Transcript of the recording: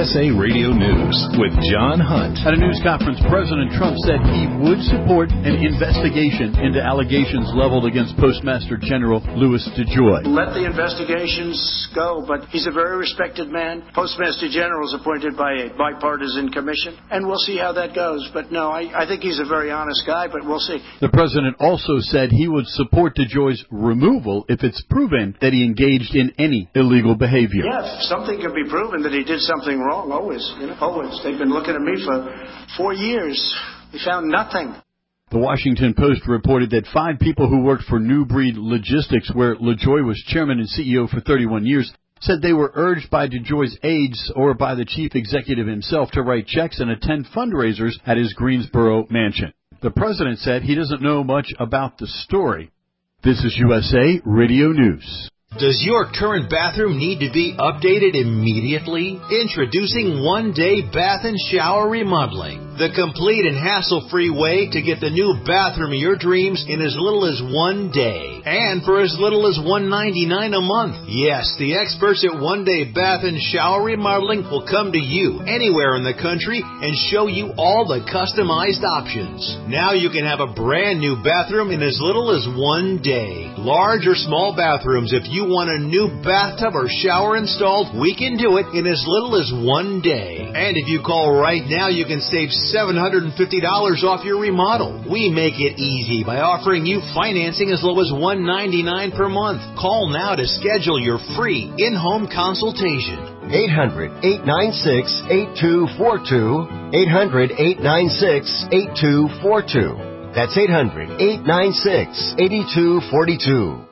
USA Radio News with John Hunt. At a news conference, President Trump said he would support an investigation into allegations leveled against Postmaster General Louis DeJoy. Let the investigations go, but he's a very respected man. Postmaster General is appointed by a bipartisan commission, and we'll see how that goes. But no, I think he's a very honest guy, but we'll see. The president also said he would support DeJoy's removal if it's proven that he engaged in any illegal behavior. Yeah, if something can be proven that he did something wrong, always. They've been looking at me for 4 years. They found nothing. The Washington Post reported that 5 people who worked for New Breed Logistics, where LaJoy was chairman and CEO for 31 years, said they were urged by DeJoy's aides or by the chief executive himself to write checks and attend fundraisers at his Greensboro mansion. The president said he doesn't know much about the story. This is USA Radio News. Does your current bathroom need to be updated immediately? Introducing One Day Bath and Shower Remodeling, the complete and hassle-free way to get the new bathroom of your dreams in as little as 1 day, and for as little as $1.99 a month. Yes, the experts at One Day Bath and Shower Remodeling will come to you anywhere in the country and show you all the customized options. Now you can have a brand new bathroom in as little as 1 day. Large or small bathrooms, if you want a new bathtub or shower installed, we can do it in as little as 1 day. And if you call right now, you can save $750 off your remodel. We make it easy by offering you financing as low as $199 per month. Call now to schedule your free in-home consultation. 800-896-8242. 800-896-8242. That's 800-896-8242.